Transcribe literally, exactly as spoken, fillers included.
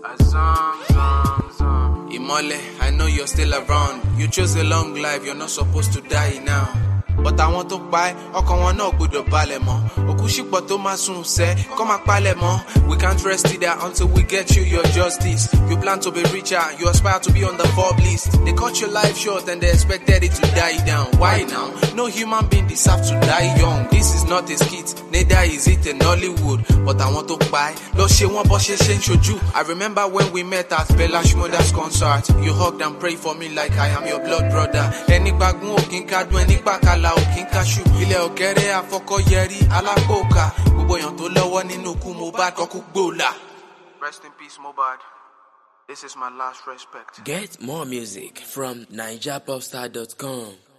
Imole, I know you're still around. You chose a long life, you're not supposed to die now. But I want to buy, ọkàn wọn náà gbọ́dọ̀ balẹ̀ mọ́. Òkú ṣìpọ̀ tó máa sùn sẹ́, kọ́ máa palẹ̀ mọ́. We can't rest either until we get you your justice. You plan to be richer, you aspire to be on the Forbes list. They cut your life short and they expected it to die down. Why now? No human being deserves to die young. This is not a skit, neither is it in Hollywood. But I want to buy, lọ ṣe wọ́n bọ́ ṣe ṣe ń ṣojú. I remember when we met at Bella Shmurda's concert. You hugged and prayed for me like I am your blood brother. Ẹni gbàgbọ́n òkín kádùn, ẹni gbàkàlà òkín káṣù. Ilẹ̀ ọ̀kẹ́rẹ́ àfọkọ́yẹrí alápòkà. Gbogbo èèyàn tó lọ́wọ́ nínú ikú Mohbad kọ́kú gbòòlà. Rest in peace, Mohbad. This is my last respect. Get more music from niger popstar dot com.